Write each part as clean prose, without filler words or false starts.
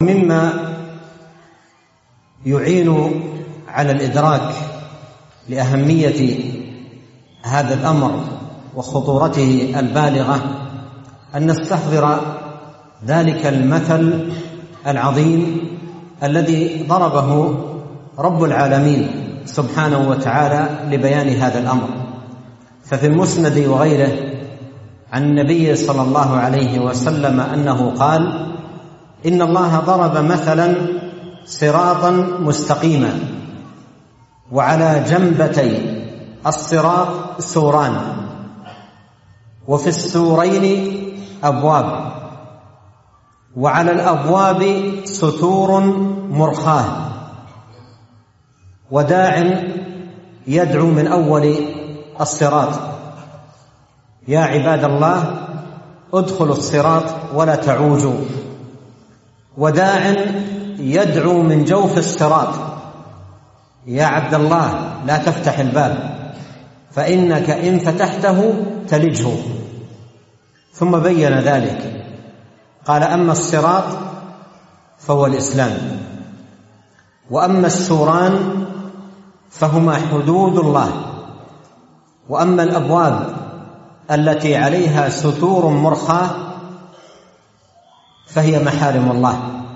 مما يعين على الإدراك لأهمية هذا الأمر وخطورته البالغة أن نستحضر ذلك المثل العظيم الذي ضربه رب العالمين سبحانه وتعالى لبيان هذا الأمر. ففي المسند وغيره عن النبي صلى الله عليه وسلم أنه قال: إن الله ضرب مثلا صراطا مستقيما وعلى جنبتي الصراط سوران وفي السورين أبواب وعلى الأبواب ستور مرخاة وداع يدعو من أول الصراط: يا عباد الله ادخلوا الصراط ولا تعوجوا. وداع يدعو من جوف الصراط: يا عبد الله لا تفتح الباب فإنك إن فتحته تلجه. ثم بين ذلك قال: أما الصراط فهو الإسلام، وأما السوران فهما حدود الله، وأما الأبواب التي عليها ستور مرخاة فهي محارم الله،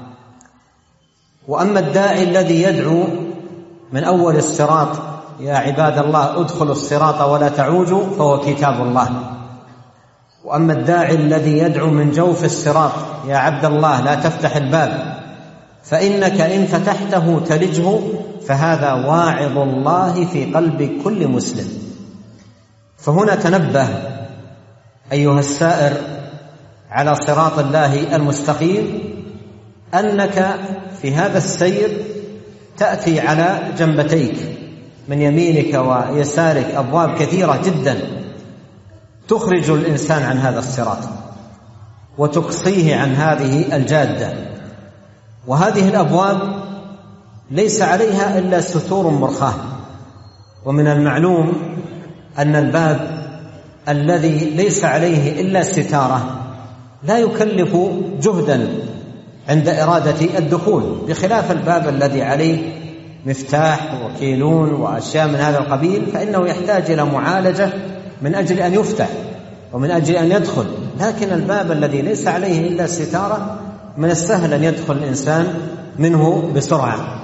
وأما الداعي الذي يدعو من أول الصراط: يا عباد الله ادخلوا الصراط ولا تعوجوا، فهو كتاب الله. وأما الداعي الذي يدعو من جوف الصراط: يا عبد الله لا تفتح الباب فإنك إن فتحته تلجه، فهذا واعظ الله في قلب كل مسلم. فهنا تنبه أيها السائر على صراط الله المستقيم أنك في هذا السير تأتي على جنبتيك من يمينك ويسارك أبواب كثيرة جدا تخرج الإنسان عن هذا الصراط وتقصيه عن هذه الجادة. وهذه الأبواب ليس عليها إلا ستور مرخاة. ومن المعلوم أن الباب الذي ليس عليه إلا ستارة لا يكلف جهدا عند إرادة الدخول، بخلاف الباب الذي عليه مفتاح وكيلون وأشياء من هذا القبيل، فإنه يحتاج إلى معالجة من أجل أن يفتح ومن أجل أن يدخل. لكن الباب الذي ليس عليه إلا ستارة من السهل أن يدخل الإنسان منه بسرعة.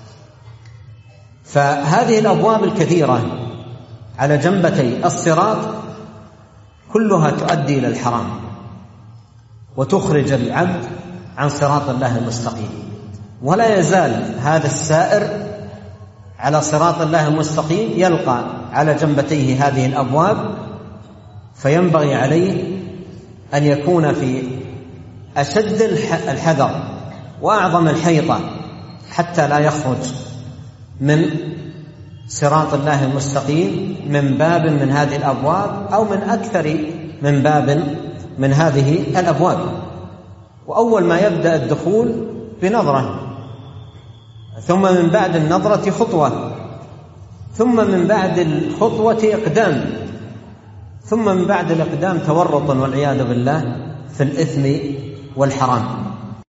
فهذه الأبواب الكثيرة على جنبتي الصراط كلها تؤدي إلى الحرام وتخرج العبد عن صراط الله المستقيم. ولا يزال هذا السائر على صراط الله المستقيم يلقى على جنبتيه هذه الأبواب، فينبغي عليه أن يكون في أشد الحذر وأعظم الحيطة حتى لا يخرج من صراط الله المستقيم من باب من هذه الأبواب أو من أكثر من باب من هذه الأبواب. وأول ما يبدأ الدخول بنظرة، ثم من بعد النظرة خطوة، ثم من بعد الخطوة إقدام، ثم من بعد الإقدام تورط والعياذ بالله في الإثم والحرام.